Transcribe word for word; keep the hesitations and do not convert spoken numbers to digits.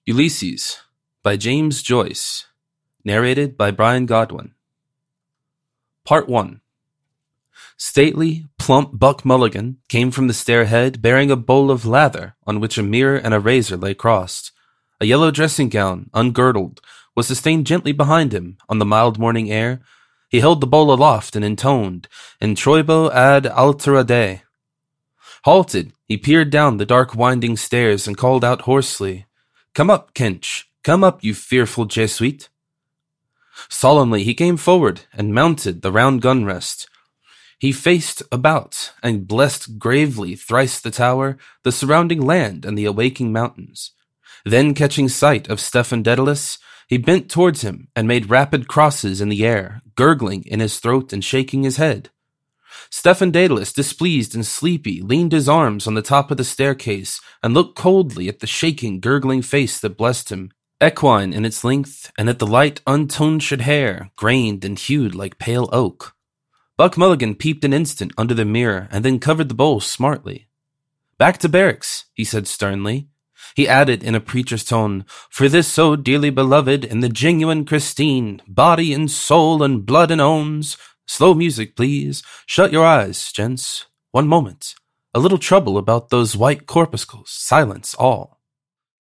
Ulysses by James Joyce. Narrated by Brian Godwin. Part one. Stately, plump Buck Mulligan came from the stairhead bearing a bowl of lather on which a mirror and a razor lay crossed. A yellow dressing gown, ungirdled, was sustained gently behind him on the mild morning air. He held the bowl aloft and intoned, "In troibo ad altera Dei." Halted, he peered down the dark winding stairs and called out hoarsely, "Come up, Kinch, come up, you fearful Jesuit." Solemnly he came forward and mounted the round gun rest. He faced about and blessed gravely thrice the tower, the surrounding land, and the awaking mountains. Then, catching sight of Stephen Dedalus, he bent towards him and made rapid crosses in the air, gurgling in his throat and shaking his head. Stephen Dedalus, displeased and sleepy, leaned his arms on the top of the staircase and looked coldly at the shaking, gurgling face that blessed him, equine in its length, and at the light, untonsured hair, grained and hued like pale oak. Buck Mulligan peeped an instant under the mirror and then covered the bowl smartly. "Back to barracks," he said sternly. He added in a preacher's tone, "For this so dearly beloved in the genuine Christine, body and soul and blood and owns." Slow music, please. Shut your eyes, gents. One moment. A little trouble about those white corpuscles. Silence, all.